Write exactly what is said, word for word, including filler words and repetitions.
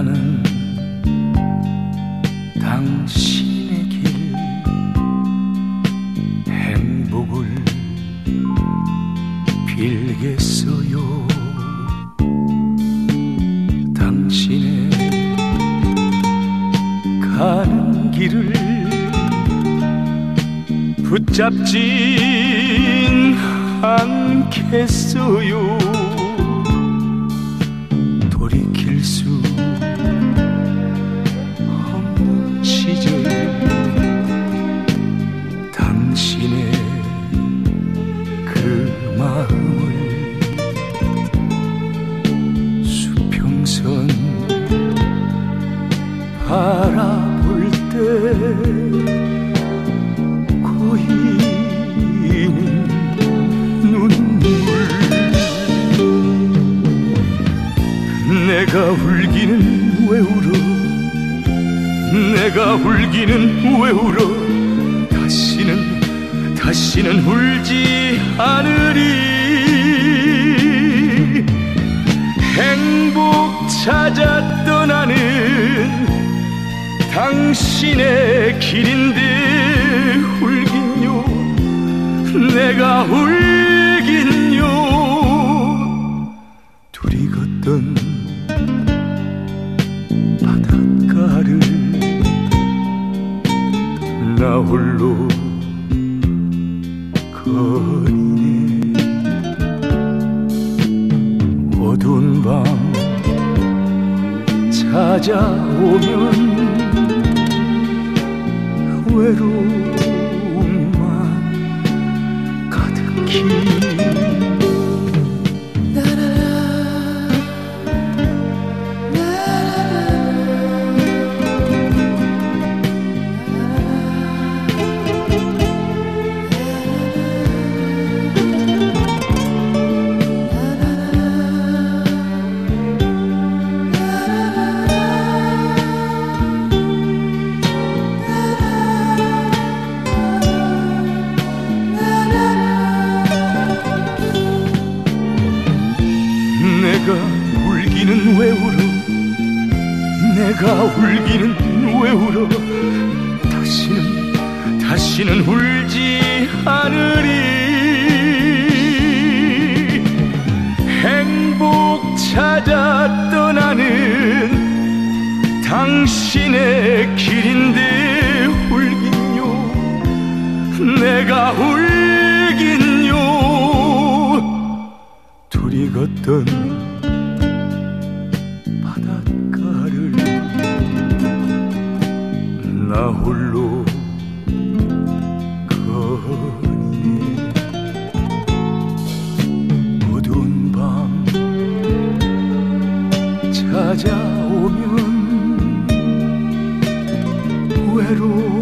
나는 당신의 길 행복을 빌겠어요. 당신의 가는 길을 붙잡진 않겠어요. 돌이킬 수 없는 시절 당신의 그 마음을 수평선 바라볼 때 고이는 눈물 내가 울기는 왜 울어 내가 울기는 왜 울어 다시는 다시는 울지 않으리. 행복 찾아 떠나는 당신의 길인데 울긴요 내가 울긴요. 둘이 걷던 바닷가를 나 홀로 거니네. 어두운 밤 찾아오면 외로움만 가득히 내가 울기는 왜 울어 내가 울기는 왜 울어 다시는 다시는 울지 않으리. 행복 찾아 떠나는 당신의 길인데 울긴요 내가 울긴요. 둘이 걷던 바닷가를 나 홀로 거니네. 어두운 밤 찾아오면 외로워